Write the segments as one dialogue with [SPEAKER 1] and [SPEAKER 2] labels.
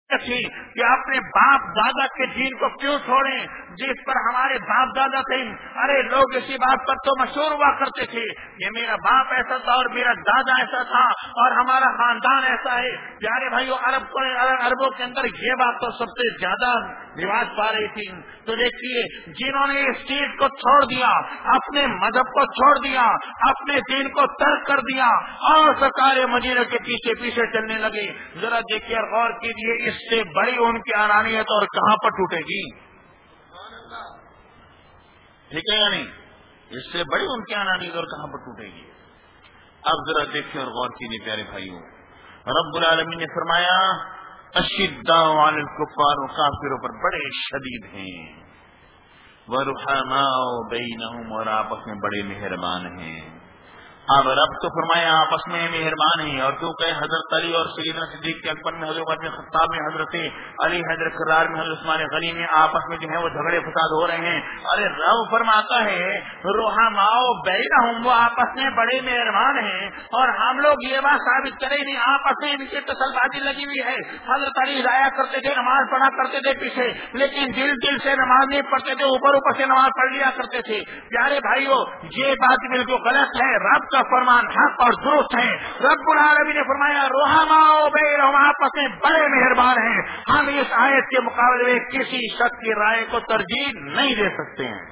[SPEAKER 1] تھی کہ اپنے باپ دادا کے دین کو کیوں چھوڑیں جس پر ہمارے باپ دادا تھے. ارے لوگ اسی بات پر تو مشہور ہوا کرتے تھے کہ میرا باپ ایسا تھا اور میرا دادا ایسا تھا اور ہمارا خاندان ایسا ہے. پیارے بھائیو عربوں کے اندر یہ بات تو سب سے زیادہ رواج پا رہی تھی. تو دیکھیے جنہوں نے اس چیز کو چھوڑ دیا, اپنے مذہب کو چھوڑ دیا, اپنے دین کو ترک کر دیا اور سرکار مدینہ کے پیچھے پیچھے چلنے لگے, ذرا دیکھیے اور غور کیجیے اس سے بڑی ان کی حیرانیت اور کہاں پر ٹوٹے گی. ٹھیک ہے یا نہیں؟ اس سے بڑی ان کی حیرانیت اور کہاں پر ٹوٹے گی. اب ذرا دیکھیں اور غور کیجیے پیارے بھائیوں, رب العالمین نے فرمایا اشداء علی الکفار, کافروں پر بڑے شدید ہیں, ورحماء بینہم, اور آپس میں بڑے مہربان ہیں. اب رب تو فرمایا آپس میں مہربان ہیں, اور کیونکہ حضرت علی اور سیدنا صدیق کے اکبر میں, حضرت عمر خطاب میں, حضرت علی حیدر کرار میں, حضرت عثمان غنی میں آپس میں جو ہے وہ جھگڑے فساد ہو رہے ہیں. ارے رب فرماتا ہے رحماء بینہم, وہ آپس میں بڑے مہربان ہیں, اور ہم لوگ یہ بات ثابت کریں نہیں آپس میں ان کی تسل بازی لگی ہوئی ہے. حضرت علی جایا کرتے تھے, نماز پڑھا کرتے تھے پیچھے, لیکن دل سے نماز نہیں پڑھتے تھے, اوپر سے نماز پڑھ لیا کرتے تھے. پیارے بھائیوں یہ بات بالکل غلط ہے, رب کا فرمان حق اور درست ہے. رب العالمین نے فرمایا رحماء بینہم, آپس میں بڑے مہربان ہیں. ہم اس آیت کے مقابلے میں کسی شخص کی رائے کو ترجیح نہیں دے سکتے ہیں.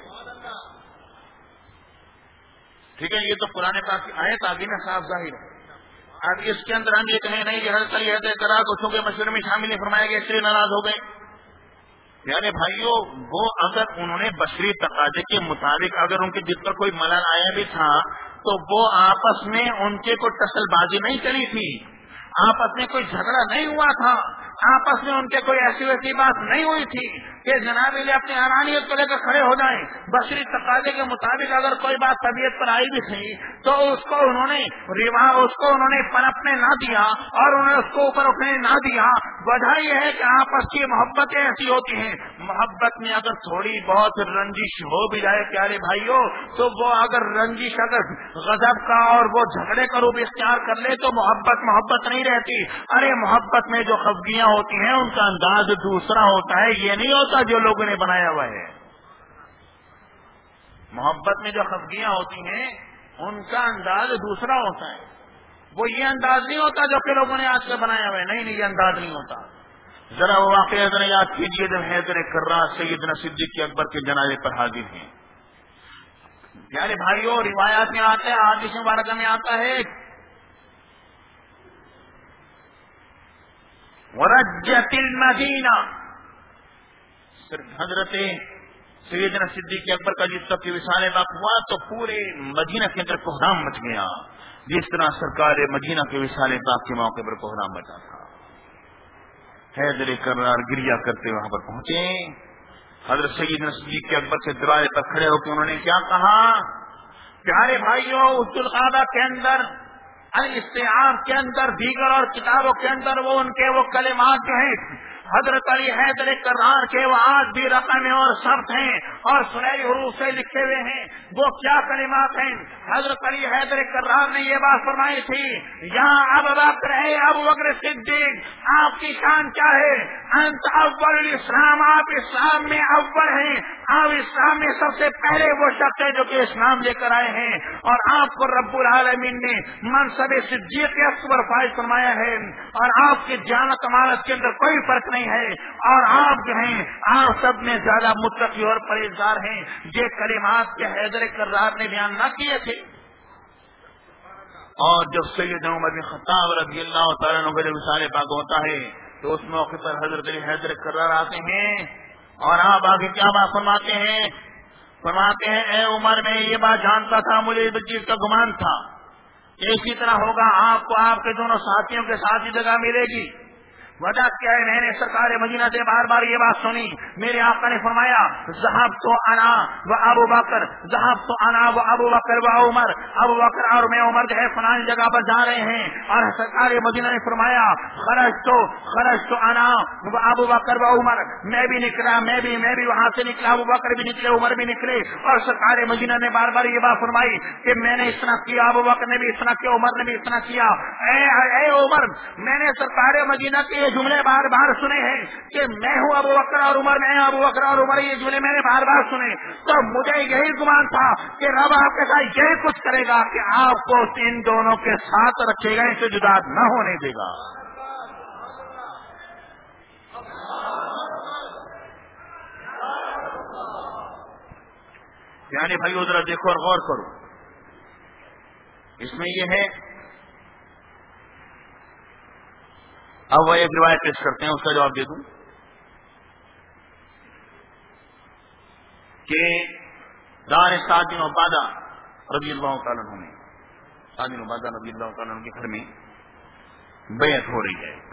[SPEAKER 1] ٹھیک ہے, یہ تو قرآن پاک کی آیت آگے میں صاف ظاہر ہے. اب اس کے اندر ہم یہ کہیں نہیں کہ حضرت علی حیدر کرار کو چونکہ مشورے میں شامل نہیں فرمایا گیا اس لیے ناراض ہو گئے. یعنی بھائیوں وہ اگر انہوں نے بشری تقاضے کے مطابق اگر ان کے جس پر کوئی ملال آیا بھی تھا تو وہ آپس میں ان کے کوئی ٹسل بازی نہیں چلی تھی, آپس میں کوئی جھگڑا نہیں ہوا تھا, آپس میں ان کے کوئی ایسی ویسی بات نہیں ہوئی تھی کہ جناب علی اپنی حیرانیت کو لے کر کھڑے ہو جائیں. بشری تقاضے کے مطابق اگر کوئی بات طبیعت پر آئی بھی تھی تو اس کو انہوں نے پنپنے نہ دیا اور انہوں نے اس کو اوپر اٹھنے نہ دیا. وجہ یہ ہے کہ آپس کی محبتیں ایسی ہوتی ہیں, محبت میں اگر تھوڑی بہت رنجش ہو بھی جائے پیارے بھائیوں تو وہ اگر رنجش اگر غضب کا اور وہ جھگڑے کا روپ اختیار کر لے تو محبت نہیں رہتی. ارے محبت میں جو خفگیاں ہوتی ہیں ان کا انداز دوسرا ہوتا ہے, یہ نہیں ہوتا جو لوگوں نے بنایا ہوا ہے. محبت میں جو خفگیاں ہوتی ہیں ان کا انداز دوسرا ہوتا ہے, وہ یہ انداز نہیں ہوتا جو کہ لوگوں نے آج سے بنایا ہوا ہے. نہیں, یہ انداز نہیں ہوتا. ذرا وہ واقعہ ذرا یاد کیجیے جب حیدر کرار سیدنا صدیق اکبر کے جنازے پر حاضر ہیں. پیارے بھائیوں روایات میں آتا ہے, حدیث مبارکہ میں آتا ہے ورجت المدینہ, حضرت سیدنا صدیق اکبر کا جس طرح وصال پاک ہوا تو پورے مدینہ کے اندر کوہرام مچ گیا, جس طرح سرکار مدینہ کے وصال پاک کے موقع پر کوہرام مچا تھا. حیدر کرار گریا کرتے وہاں پر پہنچے. حضرت سیدنا صدیق اکبر سے دروازے پر کھڑے ہو کے انہوں نے کیا کہا؟ پیارے بھائیوں اس القادہ کے اندر الاستیعاب کے اندر دیگر اور کتابوں کے اندر وہ ان کے وہ کلمات جو ہیں حضرت علی حیدر کرار کے وہ آج بھی رقم اور ثبت ہیں اور سنہری حروف سے لکھے ہوئے ہیں. وہ کیا کلمات ہیں؟ حضرت علی حیدر کرار نے یہ بات فرمائی تھی, یہاں ابو بکر ہے, ابو بکر صدیق, آپ کی شان کیا ہے؟ انت اول الاسلام, آپ اسلام میں اول ہیں, آپ اسلام میں سب سے پہلے وہ شخص ہے جو کہ اسلام لے کر آئے ہیں, اور آپ کو رب العالمین نے منصب صدیق اکبر فائز فرمایا ہے, اور آپ کی جانت امانت کے اندر کوئی فرق نہیں ہے, اور آپ جو ہیں آپ سب میں زیادہ متقی اور پرہیزگار ہیں. یہ کلمات کے حیدر کرار نے بیان نہ کیے تھے. اور جب سیدنا عمر بن خطاب رضی اللہ تعالیٰ عنہ کا وصال پاک ہوتا ہے تو اس موقع پر حضرت علی حیدر کرار آتے ہیں اور آپ آگے کیا بات فرماتے ہیں؟ فرماتے ہیں اے عمر میں یہ بات جانتا تھا, مجھے اس چیز کا گمان تھا کہ اسی طرح ہوگا, آپ کو آپ کے دونوں ساتھیوں کے ساتھ ہی جگہ ملے گی. وجہ کیا ہے؟ میں نے سرکار مدینہ سے بار بار یہ بات سنی, میرے آقا نے فرمایا ذهبت انا و ابو بکر, ذهبت انا و ابو بکر و عمر, ابو بکر اور میں عمر جو ہے فلانی جگہ پر جا رہے ہیں. اور سرکار مدینہ نے فرمایا خرجت انا و ابو بکر و عمر, میں بھی نکلا, میں بھی وہاں سے نکلا, ابو بکر بھی نکلے, عمر بھی نکلے. اور سرکار مدینہ نے بار بار یہ بات فرمائی کہ میں نے اس طرح کیا, ابو بکر نے بھی اس طرح کیا, عمر نے بھی اس طرح کیا. اے عمر, میں نے سرکار مدینہ کی ये जुमले बार बार सुने हैं कि मैं हूँ अबू बकर और उमर, मैं अबू बकर और उमर, ये जुमले मैंने बार बार सुने, तो मुझे यही गुमान था कि रब आपके साथ यही कुछ करेगा कि आपको इन दोनों के साथ रखेगा, इसे जुदा न होने देगा। यानी भाई उधर देखो और गौर करो, इसमें यह है। अब वह एक रिवायत पेश करते हैं, उसका जवाब दे दूं कि दार साद बिन उबादा रज़ियल्लाहु तआला अन्हु में, साद बिन उबादा रज़ियल्लाहु तआला अन्हु के घर में बैत हो रही है।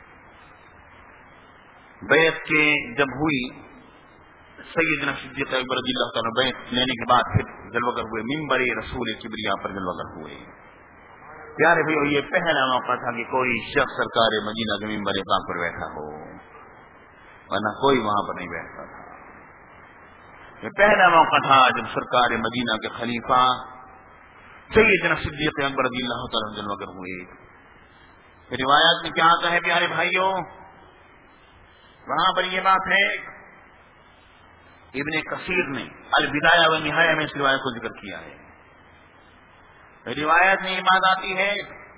[SPEAKER 1] बैत के जब हुई, सैयदना सिद्दीक़ अकबर रज़ियल्लाहु तआला बैत लेने के बाद फिर जलवागर हुए, मिंबर रसूल किबरिया पर जलवागर हुए। प्यारे भाइयों, ये पहला मौका था कि कोई शख्स सरकार मदीना के मिंबर पाक पर बैठा हो, वरना कोई वहां पर नहीं बैठता था। ये पहला मौका था जब सरकार मदीना के खलीफा सैयदना सिद्दीक़ अकबर रज़ियल्लाहु तआला जलवागर हुए। रिवायत में क्या आता है प्यारे भाइयों, वहां पर यह बात है, इब्ने कसीर ने अल बिदाया व निहाया में इस रिवायत को जिक्र किया है। रिवायत में ये बात आती है,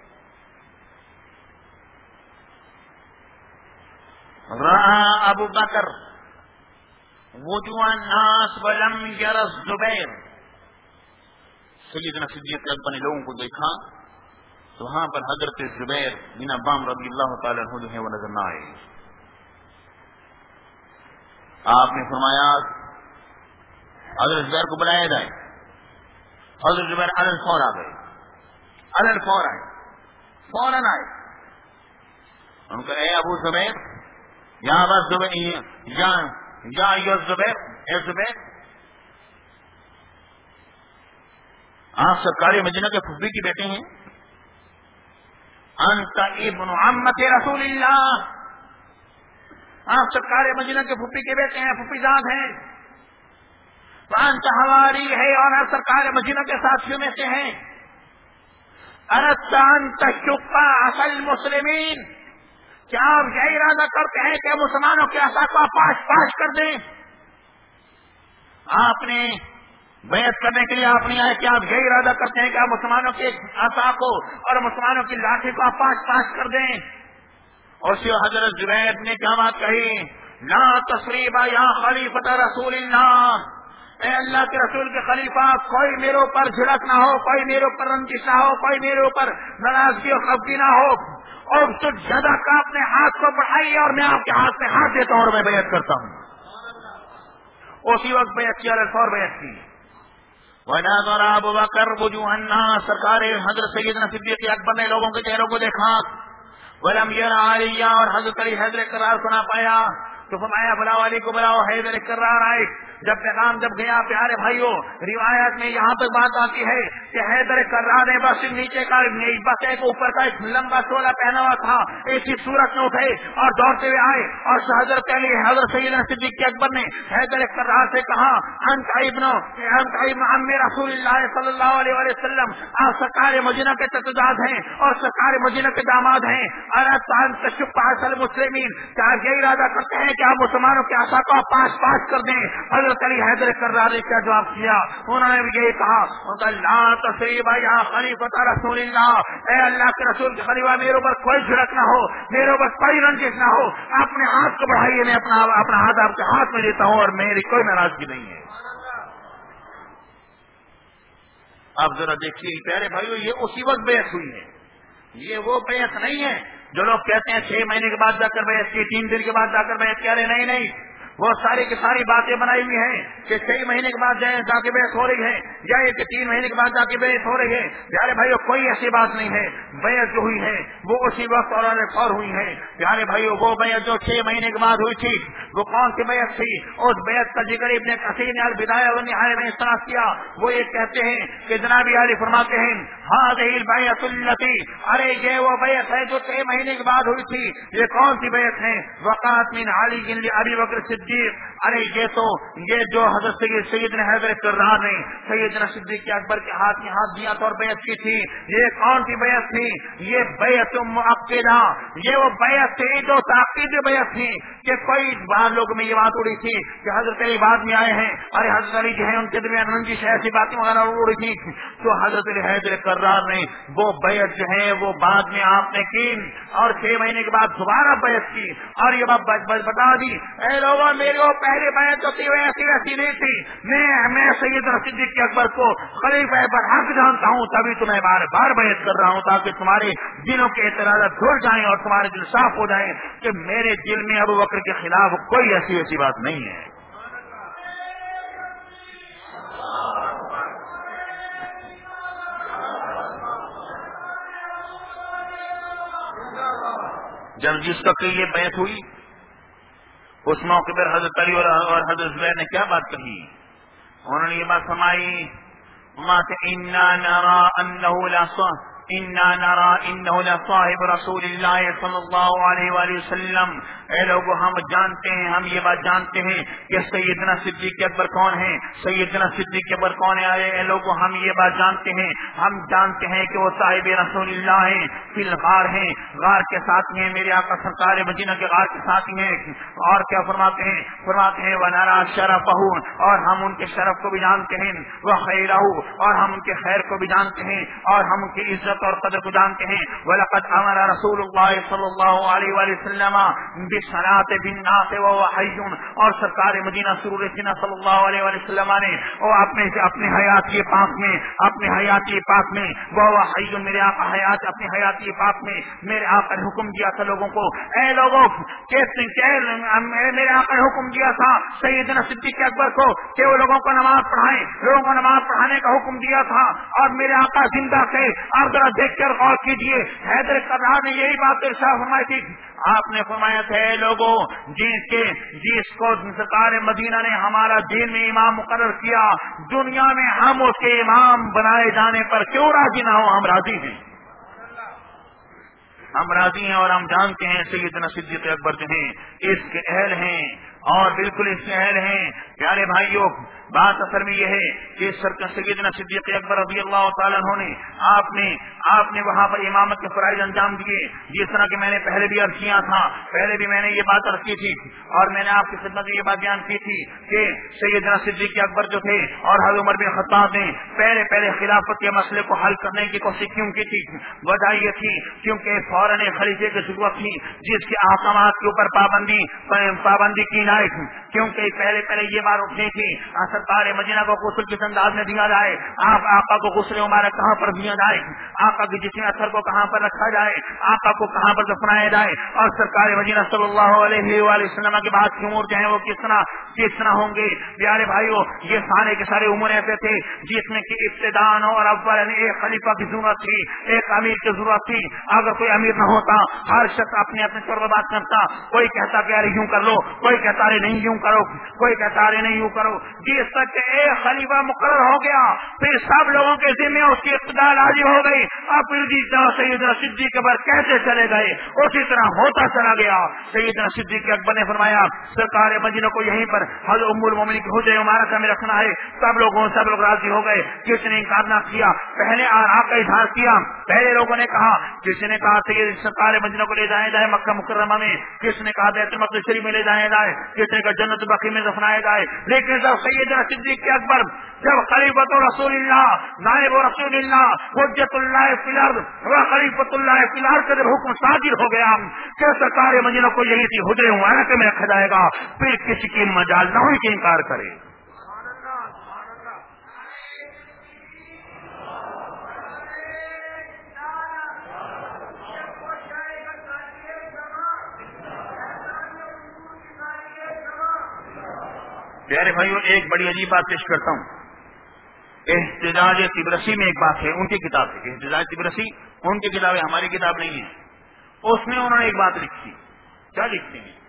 [SPEAKER 1] रहा अबू बकर वुजुअन नास वलम यरस जुबैर, सैयदना सिद्दीक़ अकबर ने लोगों को देखा तो वहां पर हजरत जुबैर बिन अव्वाम रज़ियल्लाहु तआला अन्हु जो है वो नजर न आए। आपने फरमाया हजरत जुबैर को बुलाया जाए। हजरत जुबैर अलल फौर आ गए, अलल फौर आए, फौरन आए। उनका ए अबू जुबैर, या बस जुबैर, या जुबैर, ए जुबैर, आप सरकारी मदीना के फुफी की बेटे हैं। अंत इब्नु अम्मत रसूलिल्लाह, आप सरकार मदीना के फुफी के बेटे हैं, फुफीजाद हैं। अंत हमारी है और आप सरकार मदीना के साथियों में से हैं। अरत शुक्का असल मुस्लिमीन, क्या आप यही इरादा करते हैं कि मुसलमानों के आशा को पाश पाश कर दें? आपने बैत करने के लिए आपने आए कि आप यही इरादा करते हैं कि आप मुसलमानों के आशा को और मुसलमानों की लाठी को पाश पाश कर दें? और फिर हजरत जुबैर ने क्या बात कही, ला तस्रीबा या खलीफत रसूलिल्लाह, ए अल्लाह के रसूल के खलीफा, कोई मेरे ऊपर झिड़क ना हो, कोई मेरे ऊपर रंजिश ना हो, कोई मेरे ऊपर नाराजगी और खफगी ना हो। और तो ज्यादा का अपने हाथ को बढ़ाइए और मैं आपके हाथ में हाथ देता हूं और मैं बैत करता हूं। उसी वक्त बैत की और बैत की। वना दौरा अबू बकर वुजुहन्ना, सरकार हजरत सैयदना सिद्दीक़ अकबर ने लोगों के चेहरों को देखा। वलम यरा आलिया, और हजरत अली हैदर करार सुना पाया। तो फरमाया बुलाओ अली को, बुलाओ। हैदर करार आए। जब पैगाम जब गया प्यारे भाइयों, रिवायत में यहाँ तक बात आती है कि हैदर करार ने बस नीचे का बस एक ऊपर का एक लंबा चोला पहना हुआ था, एक ही सूरत में उठे और दौड़ते हुए आए और हजरत अली हजरत सैयदना सिद्दीक़ अकबर ने हैदर करार से कहा, अंत इब्न अम्मी रसूलिल्लाह सल्लल्लाहु अलैहि वसल्लम, आप सरकार मदीना के चचेदाद हैं और सरकार मदीना के दामाद हैं। अरत मुस्लिमीन, क्या यही इरादा करते हैं कि आप मुसलमानों की आशा को पास पास कर दें? हजरत अली हैदर कर्रार ने क्या जवाब किया? उन्होंने भी यही कहा, ला तस्रीबा या खलीफत रसूलिल्लाह, ए अल्लाह के रसूल के खलीफा, मेरे ऊपर कोई झिड़क ना हो, मेरे ऊपर कोई रंजिश ना हो। अपने हाथ को बढ़ाइए, मैं अपना हाथ आपके हाथ में देता हूं और मेरी कोई नाराजगी नहीं है। आप जरा देखिए प्यारे भाइयों, ये उसी वक्त बैत हुई है, ये वो बैत नहीं है जो लोग कहते हैं 6 महीने के बाद जाकर बैत की, 3 दिन के बाद जाकर बैत किया। नहीं नहीं, वो सारी की सारी बातें बनाई हुई हैं कि 6 महीने के बाद जाके बैत हो रही है या 3 महीने के बाद जाके बैत हो रही है। प्यारे भाइयों, कोई ऐसी बात नहीं है। बैत जो हुई है वो उसी वक्त और हुई है। प्यारे भाइयों, वो बैत जो 6 महीने के बाद हुई थी, وہ کون سی بیعت تھی؟ اس بیعت کا ذکر ابن کثیر نے البدایہ والنہایہ میں اس طرح کیا. وہ یہ کہتے ہیں کہ جناب علی فرماتے ہیں هذه البیعۃ التي، ارے یہ وہ بیعت ہے جو 6 مہینے کے بعد ہوئی تھی. یہ کون سی بیعت ہے؟ وقعت من علی ابی بکر صدیق. ارے یہ جو حضرت سیدنا حیدر کرار نے سیدنا صدیق اکبر کے ہاتھ میں ہاتھ دیا تو اور بیعت کی تھی. یہ کون سی بیعت تھی؟ یہ بیعت مؤکدہ. یہ وہ بیعت تھی جو تاکیدی بیعت تھی کہ کوئی بعض لوگوں میں یہ بات اڑی تھی کہ حضرت علی بعد میں آئے ہیں، ارے حضرت علی جو ہے ان کے درمیان رنجش ہے، ایسی باتیں وغیرہ اڑی تھی. تو حضرت حیدر کرار نے وہ بیعت جو ہے وہ بعد میں آپ نے کی اور 6 مہینے کے بعد دوبارہ بیعت کی اور یہ بات بتا دی اے لوگوں میری وہ پہلی بیعت ہوتی ہے ایسی ویسی نہیں تھی. میں سیدنا صدیق اکبر کو خلیفہ برحق جانتا ہوں، تبھی تمہیں بار بار بیعت کر رہا ہوں تاکہ تمہارے دلوں کے اعتراضات دھل جائیں اور تمہارے دل صاف ہو جائیں کہ میرے دل میں ابو بکر کے خلاف کوئی ایسی ویسی بات نہیں ہے. جب جس وقت یہ بیعت ہوئی اس موقع پر حضرت علی اور حضرت زبیر نے کیا بات کہی؟ انہوں نے یہ بات فرمائی انہ لصاحب رسول اللہ صلی اللہ علیہ وآلہ وسلم. اے لوگوں ہم جانتے ہیں، ہم یہ بات جانتے ہیں کہ سیدنا صدیق اکبر کون ہے، سیدنا صدیق اکبر کون ہے. اے لوگوں ہم یہ بات جانتے ہیں، ہم جانتے ہیں کہ وہ صاحب رسول اللہ ہیں، فی الغار ہیں، غار کے ساتھ ہیں، میرے آقا سرکار مدینہ کے غار کے ساتھ ہیں. اور کیا فرماتے ہیں وَنَرَى شَرَفَهُ، اور ہم ان کے شرف کو بھی جانتے ہیں، وَخَيْرَهُ، اور ہم ان کے خیر کو بھی جانتے ہیں، اور ہم ان کی عزت اور قدر کو جانتے ہیں. وَلَقَدْ أَمَرَ رسول اللہ صلی اللہ علیہ وآلہ وسلم بالصلاة بالناس وهو حي، اور سرکار مدینہ سرور سینہ صلی اللہ علیہ وآلہ وسلم نے اور اپنے حیاتی پاک میں وهو حي، میرے آقا حیات اپنے حیاتی پاک میں میرے آقا نے حکم دیا تھا لوگوں کو، اے لوگوں میرے آقا نے حکم دیا تھا سیدنا صدیق اکبر کو کہ وہ لوگوں کو نماز پڑھائیں، لوگوں کو نماز پڑھانے کا حکم دیا تھا. اور میرے آقا زندہ تھے، آپ ذرا دیکھ کر غور کیجیے، حیدر کرار نے یہی بات ارشاد فرمائی تھی. آپ نے فرمایا تھا اے لوگوں جس کو سرکار مدینہ نے ہمارا دین میں امام مقرر کیا، دنیا میں ہم اس کے امام بنائے جانے پر کیوں راضی نہ ہو، ہم راضی ہیں، ہم راضی ہیں. اور ہم جانتے ہیں سیدنا صدیق اکبر جو ہیں اس کے اہل ہیں اور بالکل اس کے اہل ہیں. پیارے بھائیوں بات اثر میں یہ ہے کہ سیدنا صدیق اکبر رضی اللہ تعالیٰ عنہ نے آپ نے وہاں پر امامت کے فرائض انجام دیے، جس طرح کہ میں نے پہلے بھی عرض کیا تھا، پہلے بھی میں نے یہ بات عرض کی تھی اور میں نے آپ کی خدمت میں یہ بات بیان کی تھی کہ سیدنا صدیق اکبر جو تھے اور حضرت عمر بن خطاب نے پہلے خلافت کے مسئلے کو حل کرنے کی کوشش کیوں کی تھی؟ وجہ یہ تھی کیونکہ فوراً خلیفے کی ضرورت تھی جس کے احکامات کے اوپر پابندی کی جائے، کیونکہ پہلے یہ بات اٹھنی تھی سرکار مدینہ کو غسل کس انداز میں دیا جائے، آقا کو غسل مبارک کہاں پر دیا جائے، آقا کے جسم اثر کو کہاں پر رکھا جائے، آقا کو کہاں پر دفنایا جائے، اور سرکار مدینہ صلی اللہ علیہ وآلہ وسلم کے بعد کی امور جو ہیں وہ کس طرح ہوں گے. پیارے بھائیوں یہ سارے کے سارے امور ایسے تھے جس میں کہ ابتداء اور اول ایک خلیفہ کی ضرورت تھی، ایک امیر کی ضرورت تھی. اگر کوئی امیر نہ ہوتا ہر شخص اپنے طور پر بات کرتا، کوئی کہتا کہ یوں کر لو، کوئی کہتا نہیں یوں کرو، کوئی کہتا نہیں یوں کرو. جس تک ایک خلیفہ مقرر ہو گیا پھر سب لوگوں کے ذمہ اس کی اقتدار عاجز ہو گئی. اب پھر سیدنا صدیق اکبر کیسے چلے گئے اسی طرح ہوتا چلا گیا. سیدنا صدیق اکبر نے فرمایا سرکار مدینہ کو یہیں پر حضرت ام المومنین کی حجرہ مبارکہ میں رکھنا ہے. سب لوگ راضی ہو گئے، کسی نے انکار نہ کیا. پہلے آراء کا اظہار کیا، پہلے لوگوں نے کہا، کسی نے کہا سرکار مدینہ کو لے جایا جائے مکہ مکرمہ میں، کسی نے کہا بیت المقدس شریف میں لے جایا جائے، کسی نے کہا جنت بقیع میں دفنایا جائے. لیکن جب سیدنا صدیق اکبر جب خلیفۃ رسول اللہ نائب رسول اللہ حجت اللہ فی الارض و خلیفۃ اللہ فی الارض کا جب حکم صادر ہو گیا کہ سرکار مدینہ کو یہی تھی حجرے مبارکہ میں رکھا جائے گا، پھر کسی کی مجال نہ ہوئی کہ انکار کرے. پیارے بھائیوں ایک بڑی عجیب بات پیش کرتا ہوں. احتجاج طبرسی میں ایک بات ہے، ان کی کتاب ہے احتجاج طبرسی، ان کی کتاب ہے، ہماری کتاب نہیں ہے. اس میں انہوں نے ایک بات لکھی. کیا لکھتے ہیں؟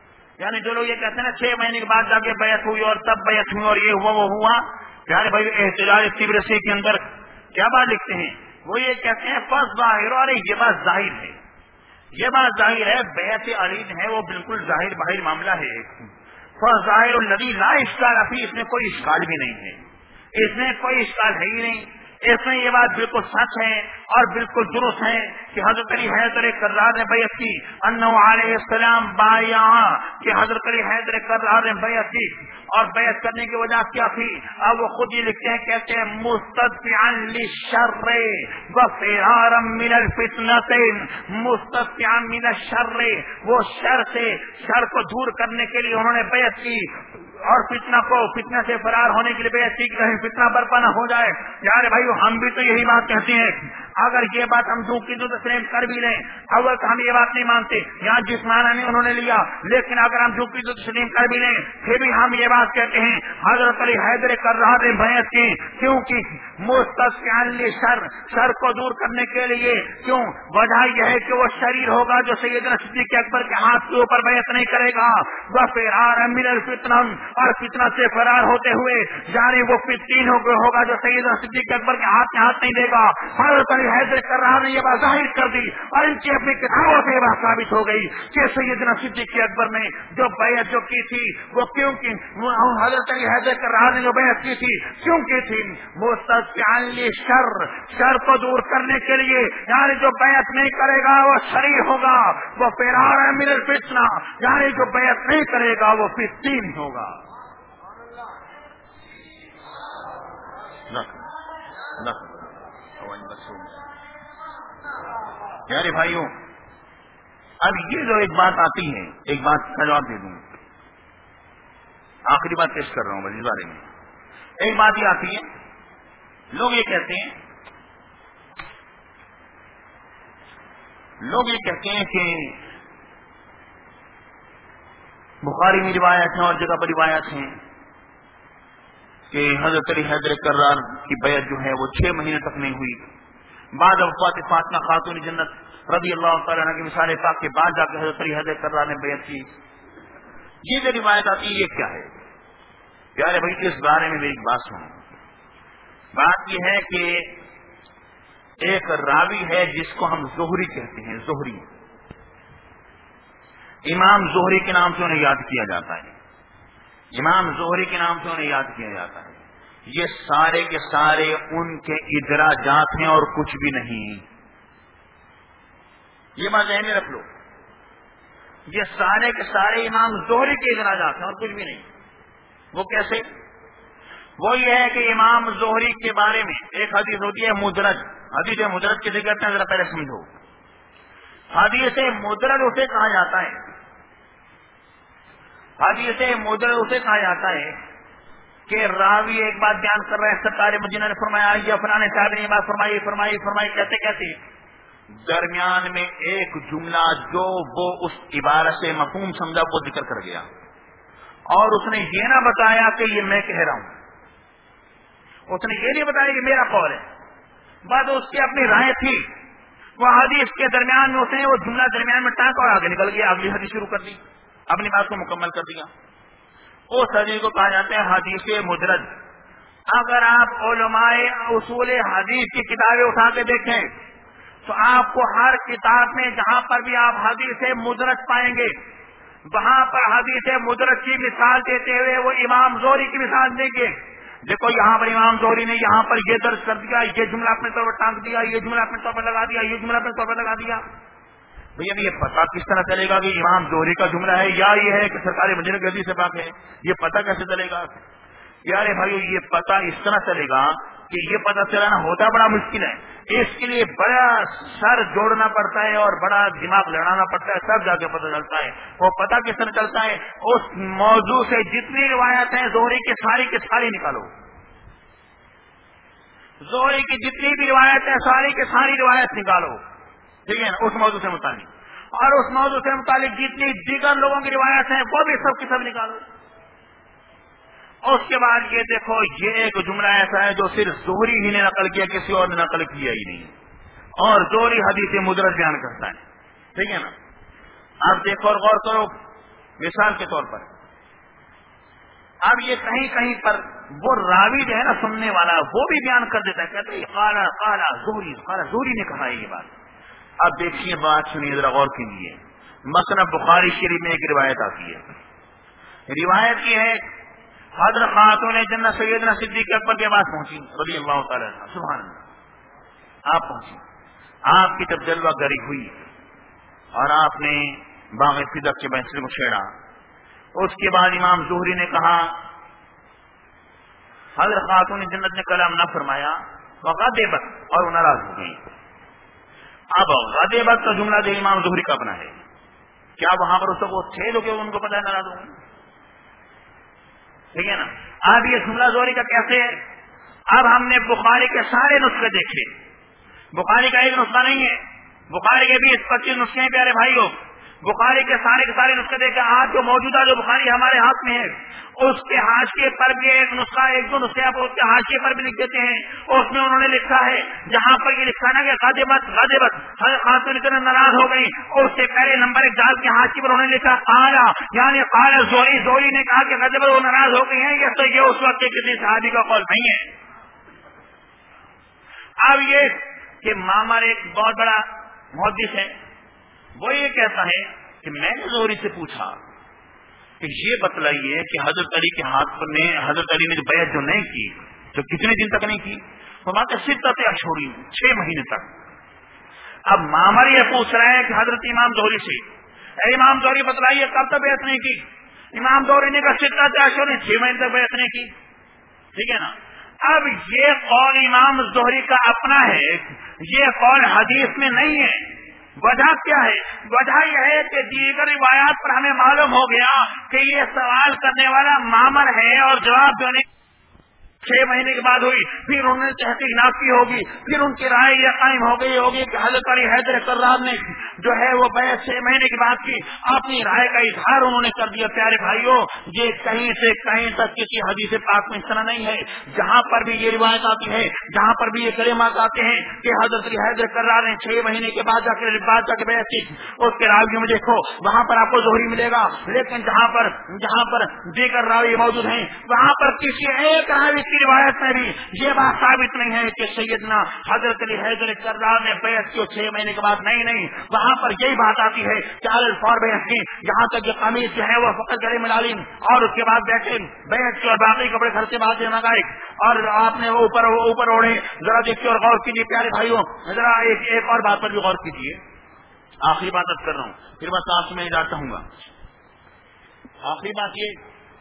[SPEAKER 1] یعنی جو لوگ یہ کہتے ہیں نا 6 مہینے کے بعد جا کے بیعت ہوئی اور تب بیعت ہوئی اور یہ ہوا وہ ہوا، پیارے بھائی احتجاج طبرسی کے اندر کیا بات لکھتے ہیں؟ وہ یہ کہتے ہیں فس ظاہر، اور یہ بات ظاہر ہے، یہ بات ظاہر ہے، بیعت علی ہے وہ بالکل ظاہر باہر معاملہ ہے، فس ظاہر الذی لا اشکال فیہ، اس میں کوئی اشکال بھی نہیں ہے، اس میں کوئی اشکال ہے ہی نہیں، اس میں یہ بات بالکل سچ ہے اور بالکل درست ہے کہ حضرت علی حیدر کرار نے بیعت کی، انہ علیہ السلام بایا، کہ حضرت علی حیدر کرار نے بیعت کی، اور بیعت کرنے کی وجہ کیا تھی؟ اب وہ خود ہی لکھتے ہیں، کہتے ہیں مستدفعا للشر وفرارا من الفتنۃ، مستدفعا من الشر، وہ شر سے، شر کو دور کرنے کے لیے انہوں نے بیعت کی، اور فتنہ سے فرار ہونے کے لیے بیعت کی کہ کہیں فتنہ برپا نہ ہو جائے۔ یار بھائیو ہم بھی تو یہی بات کہتے ہیں، اگر یہ بات ہم کی تسلیم کر بھی لیں، اول تو ہم یہ بات نہیں مانتے یہاں جس معنی میں انہوں نے لیا، لیکن اگر ہم کی تسلیم کر بھی لیں پھر بھی ہم یہ بات کہتے ہیں حضرت علی حیدر کرار نے بیعت کی، کیونکہ مستدفعا للشر، شر کو دور کرنے کے لیے، کیوں؟ وجہ یہ ہے کہ وہ شریر ہوگا جو سیدنا صدیق اکبر کے ہاتھ کے اوپر بیعت نہیں کرے گا، وفرارا من الفتنہ، اور فتنہ سے فرار ہوتے ہوئے، یعنی وہ فتین ہوگا جو سیدنا صدیق اکبر کے ہاتھ نہیں دے گا۔ حضرت علی حیدر کرار نے یہ بات ظاہر کر دی، اور ان کی اپنی کتابوں سے یہ بات ثابت ہو گئی کہ سیدنا صدیق اکبر نے جو بیعت جو کی تھی وہ کیوں کی، حضرت علی حیدر کرار نے جو بیعت کی تھی کیوں کی تھی؟ مستدفعا للشر، شر کو دور کرنے کے لیے، یعنی جو بیعت نہیں کرے گا وہ شریر ہوگا، وہ فرار من الفتنہ، یعنی جو بیعت نہیں کرے گا وہ فتین ہوگا۔ پیارے بھائیوں، اب یہ جو ایک بات آتی ہے، ایک بات کا جواب دے دوں، آخری بات پیش کر رہا ہوں بس اس بارے میں، ایک بات یہ آتی ہے، لوگ یہ کہتے ہیں کہ بخاری میں روایت ہیں اور جگہ پر روایت ہیں کہ حضرت علی حیدر کرار کی بیعت جو ہے وہ 6 مہینے تک نہیں ہوئی، بعد وفات فاطمہ خاتون جنت رضی اللہ تعالیٰ عنہ کی مثال پاک کے بعد جا کے حضرت علی حیدر کرار نے بیعت کی۔ یہ جو روایت آتی ہے یہ کیا ہے؟ پیارے بھائی اس بارے میں میری بات سنو۔ بات یہ ہے کہ ایک راوی ہے جس کو ہم زہری کہتے ہیں، زہری، امام زہری کے نام سے انہیں یاد کیا جاتا ہے، امام زہری کے نام سے انہیں یاد کیا جاتا ہے، یہ سارے کے سارے ان کے ادراجات ہیں اور کچھ بھی نہیں، یہ بات ذہن میں رکھ لو، یہ سارے کے سارے امام زہری کے ادراجات ہیں اور کچھ بھی نہیں۔ وہ کیسے؟ وہ یہ ہے کہ امام زہری کے بارے میں ایک حدیث ہوتی ہے مدرج، حدیث مدرج کسے کہتے ہیں ذرا پہلے سمجھو۔ حدیث مدرج اسے کہا جاتا ہے، حدیث مدرج اسے کہا جاتا ہے کہ راوی ایک بات بیان کر رہے ہیں، سرکار مدینہ نے فرمایا یا فلاں صاحب نے یہ بات فرمائی کہتے کہتے درمیان میں ایک جملہ جو وہ اس عبارت سے مفہوم سمجھا وہ ذکر کر گیا، اور اس نے یہ نہ بتایا کہ یہ میں کہہ رہا ہوں، اس نے یہ نہیں بتایا کہ میرا قول ہے، بس اس کی اپنی رائے تھی، وہ حدیث کے درمیان میں اس نے وہ جملہ درمیان میں ٹانک اور آگے نکل گیا، اگلی حدیث شروع کر دی، اپنی بات کو مکمل کر دیا، اس حدیث کو کہا جاتا ہے حدیث مدرج۔ اگر آپ علماء اصول حدیث کی کتابیں اٹھا کے دیکھیں تو آپ کو ہر کتاب میں جہاں پر بھی آپ حدیث مدرج پائیں گے وہاں پر حدیث مدرج کی مثال دیتے ہوئے وہ امام زہری کی مثال دیں گے، دیکھو یہاں پر امام زہری نے یہاں پر یہ درج کر دیا، یہ جملہ اپنے طور پر ٹانک دیا، یہ جملہ اپنے طور پر لگا دیا، یہ جملہ اپنے طور پر لگا دیا۔ بھیا یہ پتہ کس طرح چلے گا کہ امام زہری کا جملہ ہے یا یہ ہے کہ سرکار مدینہ کی حدیث سے پاک ہے؟ یہ پتہ کیسے چلے گا؟ پیارے بھائیو یہ پتہ اس طرح چلے گا کہ یہ پتہ چلانا ہوتا بڑا مشکل ہے، اس کے لیے بڑا سر جوڑنا پڑتا ہے اور بڑا دماغ لڑانا پڑتا ہے، تب جا کے پتہ چلتا ہے۔ وہ پتہ کس طرح چلتا ہے؟ اس موضوع سے جتنی روایت ہیں زہری کی ساری نکالو، زہری کی جتنی بھی روایت ہے ساری کی ساری روایت نکالو، ٹھیک ہے نا، اس موضوع سے متعلق، اور اس موضوع سے متعلق جتنی دیگر لوگوں کی روایت ہیں وہ بھی سب کی سب نکالو۔ اس کے بعد یہ دیکھو یہ ایک جملہ ایسا ہے جو صرف زہری ہی نے نقل کیا، کسی اور نے نقل کیا ہی نہیں، اور زہری حدیث مدرج بیان کرتا ہے، ٹھیک ہے نا۔ اب دیکھو اور غور کرو، مثال کے طور پر اب یہ کہیں کہیں پر وہ راوی جو ہے نا سننے والا وہ بھی بیان کر دیتا ہے، کہتے ہیں قال زہری نے کہا یہ بات۔ اب دیکھیے بات سنیے ذرا غور کیجیے، مثلا بخاری شریف میں ایک روایت آتی ہے، روایت یہ ہے حضرت خاتون جنت سیدنا صدیق اکبر کے پاس پہنچی رضی اللہ تعالیٰ عنہ، سبحان اللہ، آپ پہنچی، آپ کی جب جلوہ گری ہوئی اور آپ نے باغ صدق کے بینچے کو چھیڑا، اس کے بعد امام زہری نے کہا حضرت خاتون جنت نے کلام نہ فرمایا، وغضبت، اور وہ ناراض ہو گئی۔ اب غضبت کا جملہ جو امام زہری کا اپنا ہے، کیا وہاں پر اس کو تھے جو کہ ان کو پتہ ہے ناراض ہو گئی؟ ٹھیک ہے نا۔ اب یہ جملہ زہری کا کیسے ہے؟ اب ہم نے بخاری کے سارے نسخے دیکھے، بخاری کا ایک نسخہ نہیں ہے، بخاری کے 20-25 نسخے ہیں پیارے بھائیوں، بخاری کے سارے نسخے دیکھے۔ آج جو موجودہ جو بخاری ہمارے ہاتھ میں ہے اس کے حاشیے پر بھی ایک نسخہ، ایک دو نسخے آپ اس کے حاشیے پر بھی لکھ دیتے ہیں، اس میں انہوں نے لکھا ہے جہاں پر یہ لکھا نا کہ غضبت حضرت خاتون اتنا ناراض ہو گئی، اور اس سے پہلے نمبر ایک ڈال کے حاشیے پر انہوں نے لکھا قالا، یعنی قال زہری نے کہا کہ غضبت وہ ناراض ہو گئی ہیں، یہ تو یہ اس وقت کے کسی صحابی کا قول نہیں ہے۔ اب یہ کہ معمر ایک بہت بڑا محدث ہے، وہ یہ کہتا ہے کہ میں نے زہری سے پوچھا کہ یہ بتلائیے کہ حضرت علی کے ہاتھ پر نے حضرت علی نے جو بیعت جو نہیں کی تو کتنے دن تک نہیں کی؟ فرماتے ہیں 6 اشہر، 6 مہینے تک۔ اب معمر یہ پوچھ رہے ہیں کہ حضرت امام زہری سے، اے امام زہری بتلائیے کب تک بیعت نہیں کی؟ امام زہری نے کہا 6 اشہر، 6 مہینے تک بیعت نہیں کی، ٹھیک ہے نا۔ اب یہ قول امام زہری کا اپنا ہے، یہ قول حدیث میں نہیں ہے۔ وجہ کیا ہے؟ وجہ یہ ہے کہ دیگر روایات پر ہمیں معلوم ہو گیا کہ یہ سوال کرنے والا معمر ہے اور جواب دینے 6 مہینے کے بعد ہوئی، پھر انہوں نے تحقیق نہ کی ہوگی، پھر ان کی رائے یہ قائم ہو گئی ہوگی کہ حضرت علی حیدر کرار نے جو ہے وہ بیعت 6 مہینے کے بعد کی، اپنی رائے کا اظہار انہوں نے کر دیا۔ پیارے بھائیوں، یہ کہیں سے کہیں تک کسی حدیث پاک میں اس طرح نہیں ہے، جہاں پر بھی یہ روایت آتی ہے، جہاں پر بھی یہ کلمات آتے ہیں کہ حضرت علی حیدر کرار نے 6 مہینے کے بعد جا کے بیعت کی، اس کے راویوں میں دیکھو وہاں پر آپ کو زہری ملے گا، لیکن جہاں پر دیگر راوی موجود ہیں وہاں پر کسی ایک راوی کی روایت میں بھی یہ بات ثابت نہیں ہے کہ سیدنا حضرت علی حیدر کرار نے بیعت کی 6 مہینے کے بعد، نہیں، وہاں پر یہی بات آتی ہے کہ الفور بیعت کی، یہاں تک یہ قمیص جو ہے وہ فقط گلے میں ڈالی اور اس کے بعد بیٹھے بیعت کی، اور باقی کپڑے گھر سے باہر سے منگائے اور آپ نے وہ اوپر اوڑھے۔ ذرا دیکھیے اور غور کیجیے پیارے بھائیوں، ذرا ایک اور بات پر بھی غور کیجیے، آخری بات کر رہا ہوں پھر بس آپ سے میں اجازت چاہوں گا۔ آخری بات یہ،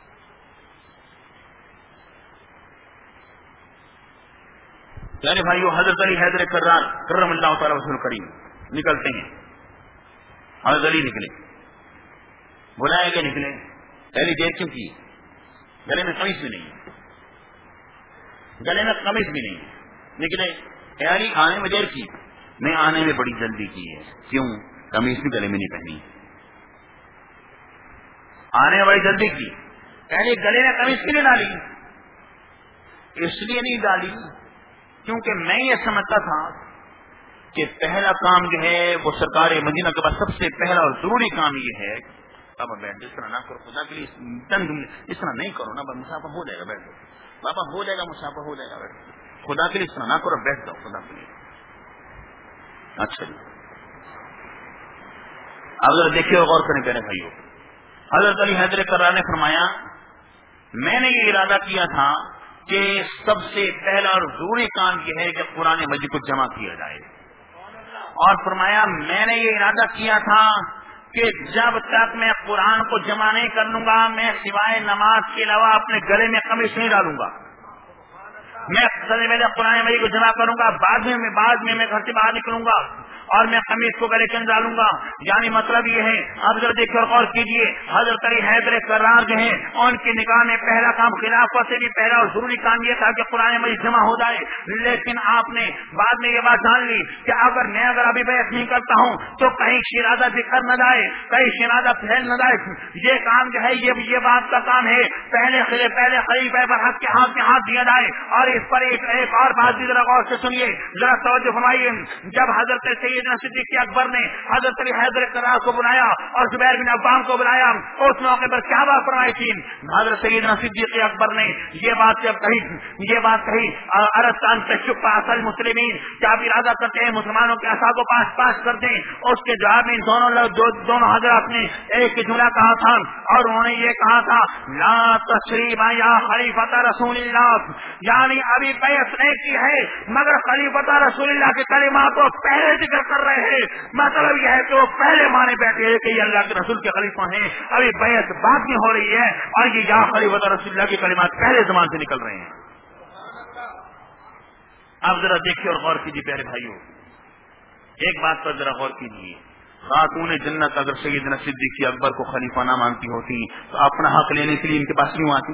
[SPEAKER 1] یعنی بھائیو حضرت علی حیدر کرار کرم اللہ تعالی وجہہ کریم نکلتے ہیں، حضرت علی نکلے، بلائے کہ نکلے، پہلی دیر کیوں کی؟ گلے میں قمیص بھی نہیں، گلے میں قمیص بھی نہیں، نکلے علی آنے میں دیر کی، میں آنے میں بڑی جلدی کی ہے، کیوں؟ قمیص بھی گلے میں نہیں پہنی، آنے میں بڑی جلدی کی، یعنی گلے میں قمیص کیوں نہیں ڈالی؟ اس لیے نہیں ڈالی کیونکہ میں یہ سمجھتا تھا کہ پہلا کام جو ہے وہ سرکار مدینہ کے بعد سب سے پہلا اور ضروری کام یہ ہے، بابا بیٹھ جس طرح نہ کرو، خدا کے لیے اس طرح نہیں کرو نا، مسافر ہو جائے گا، بیٹھ جاؤ بابا، ہو جائے گا مسافر، ہو جائے گا، بیٹھ خدا کے لیے اس طرح نہ کرو، بیٹھ جاؤ خدا کے لیے۔ اچھا جی، اب ذرا دیکھیے اور غور کریں پیارے بھائیوں، حضرت علی حیدر کرار نے فرمایا میں نے یہ ارادہ کیا تھا کہ سب سے پہلا اور ضروری کام یہ ہے کہ قرآن مجید کو جمع کیا جائے، اور فرمایا میں نے یہ ارادہ کیا تھا کہ جب تک میں قرآن کو جمع نہیں کر لوں گا میں سوائے نماز کے علاوہ اپنے گلے میں قمیص نہیں ڈالوں گا، میں سب سے پہلے قرآن مجید کو جمع کروں گا، بعد میں میں گھر سے باہر نکلوں گا اور میں قمیص کو گلے کے اندر ڈالوں گا۔ یعنی مطلب یہ ہے، اب ذرا دیکھیں اور غور کیجیے، حضرت علی حیدر کرار جو ہیں ان کی نگاہ میں پہلا کام خلافت سے بھی پہلا اور ضروری کام یہ تھا کہ قرآن مجید جمع ہو جائے، لیکن آپ نے بعد میں یہ بات جان لی کہ اگر ابھی بیعت نہیں کرتا ہوں تو کہیں شیرازہ بکھر نہ جائے، کہیں شیرازہ پھیل نہ جائے، یہ کام جو ہے یہ بات کا کام ہے، پہلے خلیفہ برحق کے ہاتھ میں ہاتھ دیا جائے۔ اور اس پر ایک اور بات بھی ذرا غور سے سنیے، ذرا توجہ فرمائیے، جب حضرت सैयदना सिद्दीक़ अकबर ने हजरत अली हैदर करार को बुलाया और जुबैर बिन अव्वाम को बुलाया। उस मौके पर क्या बात फरमाई थी? हजरत सैयदना सिद्दीक़ अकबर ने ये बात कही अरस्तान तशुफ़ असल मुस्लिमीन, क्या आप इरादा करते हैं मुसलमानों के आशा को पास कर दें? उसके जवाब में दोनों हजरत ने एक ही जुमला कहा था और उन्होंने ये कहा था ला तशरीफ या खलीफता रसूलिल्लाह, यानी अभी बैत नहीं की है मगर खलीफता रसूलिल्लाह के कलिमात को पहले जिक्र कर रहे हैं। मतलब यह है कि वो पहले माने बैठे हैं कि ये अल्लाह के रसूल के खलीफा हैं, अभी बैत बाद में हो रही है और ये या खलीफता रसूलिल्लाह के कलिमात पहले ज़मान से निकल रहे हैं। अब जरा देखिए और गौर कीजिए प्यारे भाइयों, एक बात पर जरा गौर कीजिए, खातून जन्नत अगर सैयदना सिद्दीक़ अकबर को खलीफा ना मानती होती तो अपना हक लेने के लिए इनके पास क्यों आती?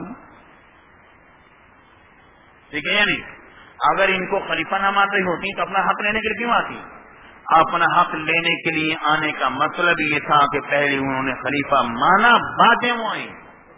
[SPEAKER 1] ठीक है या नहीं? अगर इनको खलीफा ना मान रही होती तो अपना हक लेने के लिए क्यों आती? अपना हक लेने के लिए आने का मतलब ये था कि पहले उन्होंने खलीफा माना, बाद में वो आई।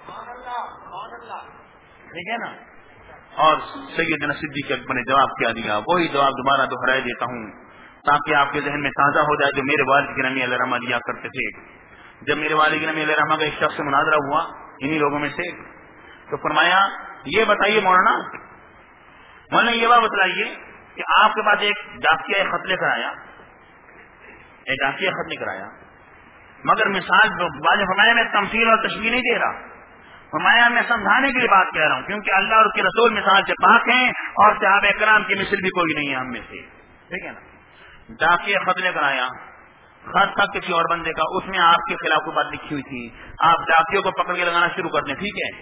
[SPEAKER 1] ठीक है ना? और सैयदना सिद्दीक़ अकबर ने जवाब क्या दिया, वही जवाब दोबारा दोहराई देता हूँ ताकि आपके जहन में ताजा हो जाए जो मेरे वालिद गिरामी अलैहि रहमा दिया करते थे। जब मेरे वालिद गिरामी अलैहि रहमा का एक शख्स से मुनाजरा हुआ इन्हीं लोगों में से, तो फरमाया ये बताइए मौलाना ये बात बतलाइए कि आपके पास एक डाकिया खत लेकर आया, एक डाकिया खत लेकर आया, मगर मिसाल फरमाया मैं तमसील और तशबीह नहीं दे रहा, फरमाया मैं समझाने के लिए बात कह रहा हूँ क्योंकि अल्लाह और उसके रसूल मिसाल से पाक हैं और सहाबा किराम की मिसाल भी कोई नहीं है हम में से। ठीक है ना? डाकिया खत लेकर आया, खत था किसी और बंदे का, उसमें आपके खिलाफ कोई बात लिखी हुई थी, आप डाकियों को पकड़ के लगाना शुरू कर दें। ठीक है?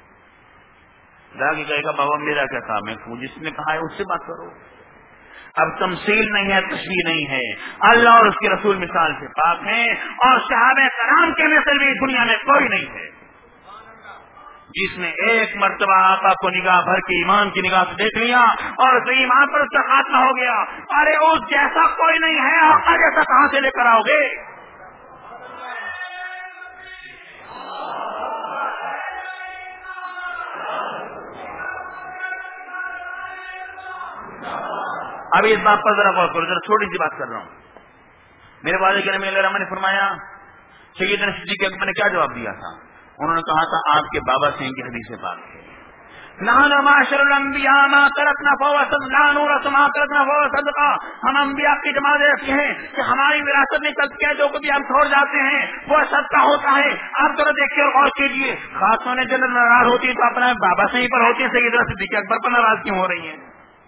[SPEAKER 1] डाकी कहेगा बाबा मेरा क्या काम है, जिसने कहा है उससे बात करो। अब तमसील नहीं है, तशबीह नहीं है, अल्लाह और उसके रसूल मिसाल से पाक हैं और सहाबा किराम के मिसाल भी दुनिया में कोई नहीं है। जिसने एक मर्तबा आपा को निगाह भर के ईमान की निगाह से देख लिया और उस ईमान पर उसका खात्मा हो गया, अरे उस जैसा कोई नहीं है, आका जैसा कहां से लेकर आओगे? अभी इस बात पर जरा गौर करो, जरा छोटी सी बात कर रहा हूं। मेरे वालिद गिरामी अलैहि रहमा ने फरमाया, सैयदना सिद्दीक़ अकबर ने क्या जवाब दिया था? उन्होंने कहा था आपके बाबा से इनकी हदीस से बात है, हम अंबिया की जमात ऐसी है कि हमारी विरासत में चलती है, जो कभी हम छोड़ जाते हैं वो सदका होता है। आप जरा देखिए और कीजिए, खातून जन्नत नाराज होती है तो अपना बाबा से ही पर होती है, सैयदना सिद्दीक़ अकबर पर नाराज क्यों हो रही है?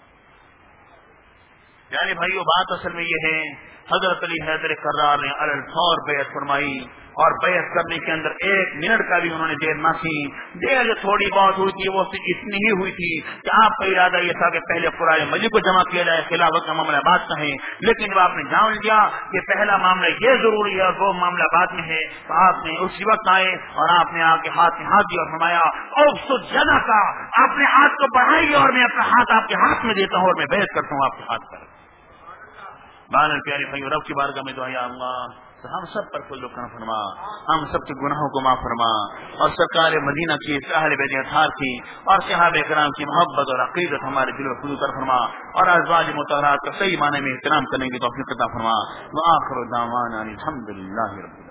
[SPEAKER 1] यानी भाइयों बात असल में ये है, हजरत अली हैदर करार ने अलल फौर बैत फरमाई और बैत करने के अंदर 1 मिनट का भी उन्होंने देर ना की। देर जो थोड़ी बहुत हुई थी वो इतनी ही हुई थी कि आपका इरादा ये था कि पहले कुरान मजीद को जमा किया जाए, खिलाफत का मामला बाद का है, लेकिन जब आपने जान लिया कि पहला मामला ये जरूरी है और वो मामला बाद में है तो आपने उसी वक्त आए और आपने आके हाथ में हाथ दिया और फरमाया जगह का अपने हाथ को बढ़ाइए और मैं अपना हाथ आपके हाथ में देता हूँ और मैं बैत करता हूँ आपके हाथ पर। बानर प्यारे भाई रब की बारगाह में दुआ या अल्लाह तो हम सब पर फजल करम फरमा, हम सब के गुनाहों को माफ फरमा और सरकार मदीना की अहले बैत अताहार की और सहाबा किराम की मोहब्बत और अकीदत हमारे दिल में खुद कर फरमा और अज़वाज मुतहहरात का सही माने में एहतराम करने की तौफीक अता फरमा। व आखिर दावाना अल्हम्दुलिल्लाहि रब्बिल